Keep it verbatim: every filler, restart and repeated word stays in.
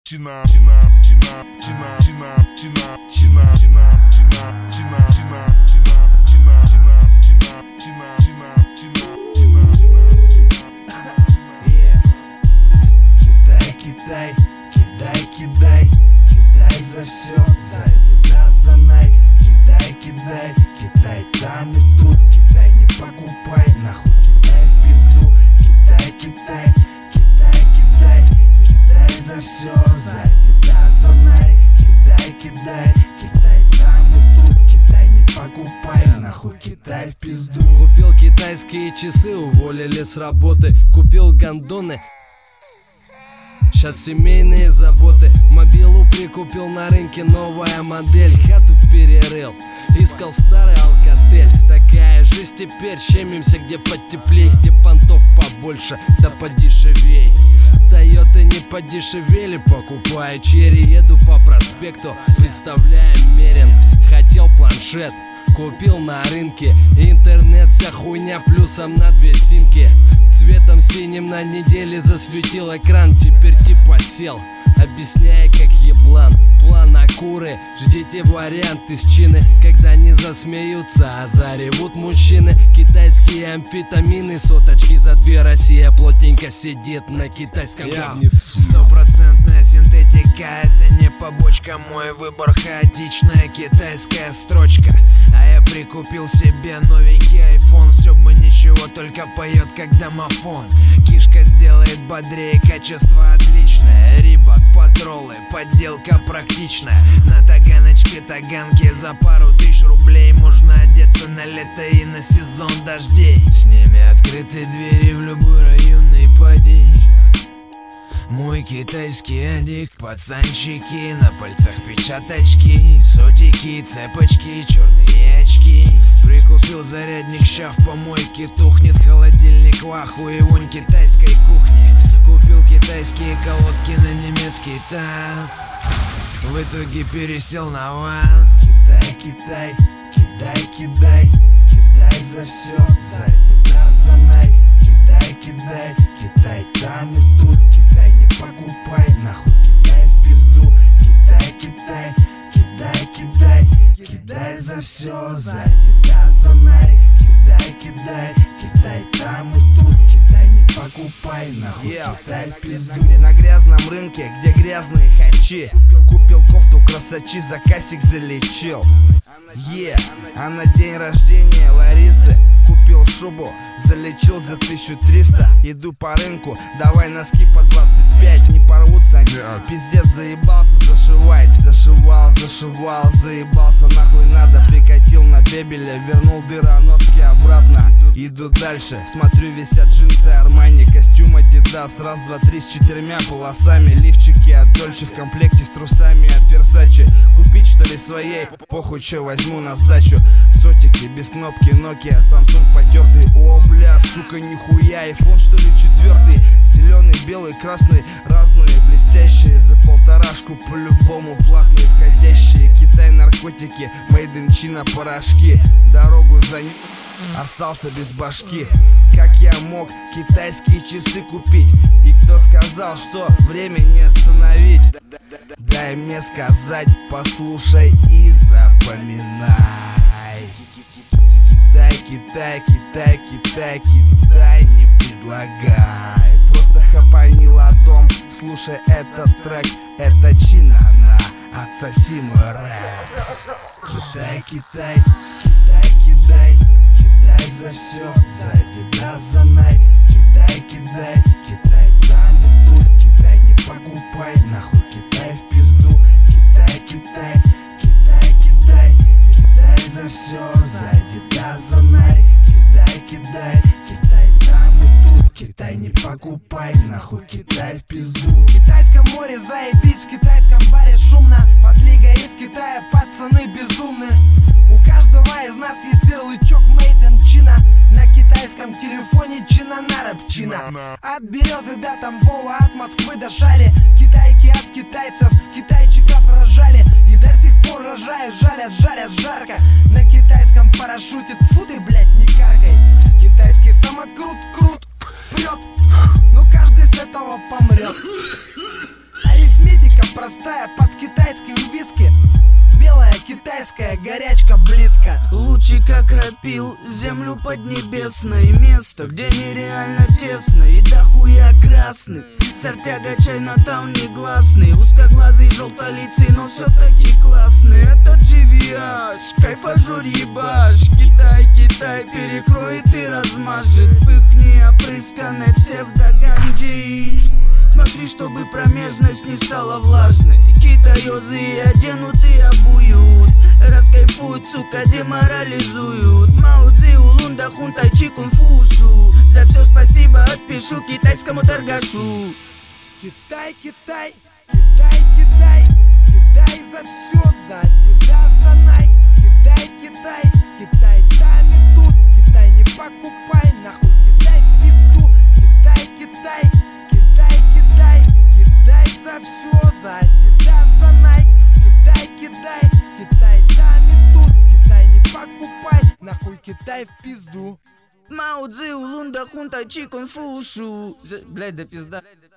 Чина, чина, чина, чина, чина, чина, чина, чина, чина, чина, чина, чина, чина, чина, чина, чина, чина, чина, чина. Кидай, кидай, кидай, кидай, кидай за все, за Adidas, за Nike. Кидай, кидай, кидай там и тут, кидай, не покупай, нахуй, кидай в пизду. Кидай, кидай, кидай, кидай, кидай за все, за Adidas, за Nike. Кидай, кидай, кидай там и тут, кидай, не покупай, нахуй, кидай в пизду. Купил китайские часы, уволили с работы. Купил гондоны, сейчас семейные заботы. Мобилу прикупил на рынке, новая модель. Хату перерыл, искал старый алкотель. Такая жизнь теперь, щемимся где потеплей, где понтов побольше, да подешевей. Тойоты не подешевели, покупаю черри. Еду по проспекту, представляя Мерин. Хотел планшет, купил на рынке. Интернет вся хуйня, плюсом на две симки. Цветом синим на неделе засветил экран. Теперь типа сел, объясняя как еблан. План акуры, ждите вариант из Чины. Когда не засмеются, а заревут мужчины. Китайские амфетамины, соточки за две. Россия плотненько сидит на китайском говне. Стопроцентная синтетика, это не побочка. Мой выбор хаотичная китайская строчка. А я прикупил себе новенький айфон. Все бы ничего, только поет как домофон. Кишка сделает бодрее, качество отличное. Рибок, патролы, подделка практичная. На таганочке таганки за пару тысяч рублей можно одеться на лето и на сезон дождей. С ними открыты двери в любой районный поди. Мой китайский адик, пацанчики, на пальцах печаточки, сотики, цепочки, черные очки. Прикупил зарядник, ща в помойке тухнет. Холодильник в ахуе, вонь китайской кухни. Купил китайские колодки на немецкий таз. В итоге пересел на вас. Кидай, кидай, кидай, кидай, кидай за все, за Adidas, за Nike. Кидай, кидай, кидай там и тут, кидай, не покупай, нахуй, кидай в пизду. Кидай, кидай, кидай, кидай, кидай за все, за Adidas, за Nike. Кидай, кидай, кидай там и тут, кидай, не покупай, нахуй, кидай в пизду. На грязном рынке, где грязные хачи, Купил, купил кофту красачи, заказик залечил. Е, yeah. А на день рождения Ларисы купил шубу, залечил за тысячу триста. Иду по рынку, давай носки по двадцать пять. Не порвутся, yeah. Пиздец, заебался зашивать. Зашивал, зашивал, заебался, нахуй надо. Прикатил на бебеля, вернул дыроноски обратно. Иду дальше, смотрю, висят джинсы Армани, костюм Adidas, раз, два, три с четырьмя полосами. Лифчики от Дольче в комплекте с трусами от Versace. Купить что ли своей, похуй, че возьму на сдачу. Сотики без кнопки Nokia, Samsung потертый. О, бля, сука, нихуя, iPhone что ли четвертый. Зеленый, белый, красный, разные, блестящие. За полторашку по-любому платные входящие. Китай, наркотики, made in China, порошки. Дорогу за ним остался без башки. Как я мог китайские часы купить? И кто сказал, что время не остановить? Дай мне сказать, послушай и запоминай. Китай, Китай, Китай, Китай, Китай, не предлагай. Просто хапани ладом, слушай этот трек. Это Чинана, отсоси мой рэп. Китай, Китай, Китай, Китай, кидай за все, за Adidas, за Nike. Кидай, кидай, кидай там и тут, кидай, не покупай, нахуй, кидай в пизду. Кидай, кидай, кидай, кидай, кидай за все, за Adidas, за Nike. Кидай, кидай, кидай там и тут, кидай, не покупай, нахуй, кидай в пизду. В китайском море заебись, в китайском баре шумно. Подлига из Китая, пацаны безумны. У каждого из нас есть ярлычок made in China. На китайском телефоне Чинана рэп Чина. От Березы до Тамбова, от Москвы до Шали. Китайки от Китая простая под китайским виски. Белая китайская горячка близко. Лучи как крапил землю поднебесной. Место, где нереально тесно и дохуя красный. Сортяга Чайнатаун негласный. Узкоглазый, желтолицый, но все-таки классный. Это джи ви эйч, кайфажур ебаш. Китай, Китай перекроет и размажет. Пыхни опрысканной псевдоганджи. Смотри, чтобы промежность не стала влажной. Китаёзы оденут и обуют. Раскайфуют, сука, деморализуют. Мао Цзи, Улунда, Хунтай, Чи, Кунг-фу-шу. За все спасибо отпишу китайскому торгашу. Китай, Китай, Китай, Китай, Китай за все, за Adidas, за Nike. Китай, Китай, Китай там и тут. Китай не покупай, нахуй Китай в пизду. Китай, Китай, Китай, Китай, Китай за все, за Adidas, за Nike. Китай, Китай, Китай там и тут. Китай не покупай, нахуй Китай в пизду. Мао Цзи, Улунда, Хунтай, Чи, Кунг-фу-шу. Блядь, да пизда.